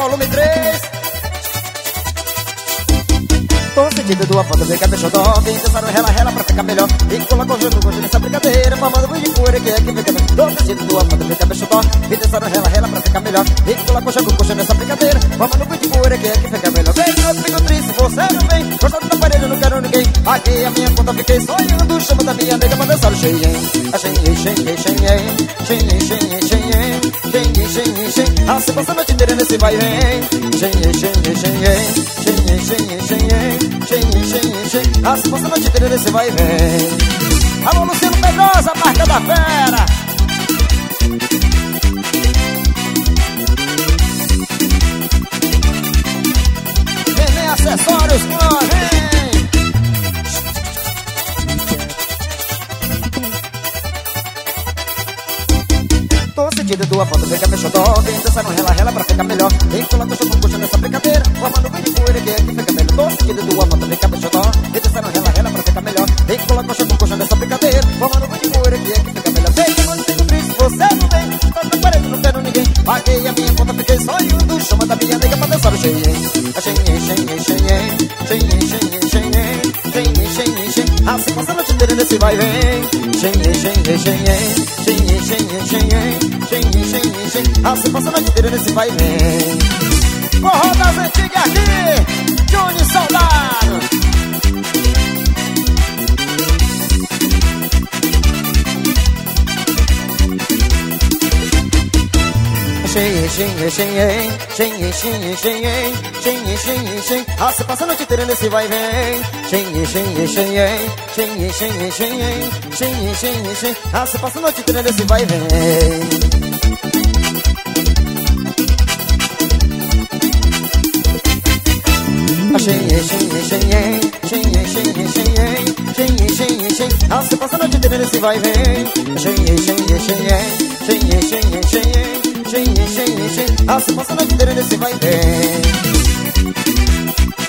volume 3. Tô sentindo tua foto, vem cá, deixa eu dar. Vem dançar no rela pra ficar melhor. E coloca o jogo nessa brincadeira. Mamando muito de poeira, que é que fica melhor. Tô sentindo tua foto, vem cá, deixa eu dar. Vem dançar no rela pra ficar melhor. E coloca o jogo nessa brincadeira. Mamando muito de poeira, que é que fica melhor. Vem, eu fico triste, você não vem. Gostando da parede, eu não quero ninguém. Paguei a minha conta, fiquei sonhando. Chama da minha nega pra dançar o cheien. Ah, se passa a noite inteira nesse vai vem. Ah, se passa a noite inteira nesse vai vem. Alô, Luciano Pedrosa, marca da fera. Vem acessórios, vem. Tô sentindo tua foto, vem cá, meu xodó. Vem dançar no rela pra ficar melhor. Vem coloca o seu bucho nessa brincadeira. Formando bem de poeira, que é que fica melhor. Tô sentindo tua foto, vem cá, meu xodó. Vem dançar no rela pra ficar melhor. Vem coloca o seu bucho nessa brincadeira. Formando bem de poeira, que é que fica melhor. Vem, eu não fico triste, você não vem. Tô na parede, não quero ninguém. Paguei a minha conta, fiquei sonhando. Chama da minha nega pra dançar o cheien. Ah, se passa a noite inteira nesse vai vem. Ah, se passa a noite inteira nesse vai vem. Forró das antigas aqui, Johnny Soldado. Ah, se passa a noite inteira nesse vai vem. Ah, se passa a noite inteira nesse vai vem. Ah, se passa a noite inteira nesse vai vem. Ah, se passa a noite inteira nesse vai vem.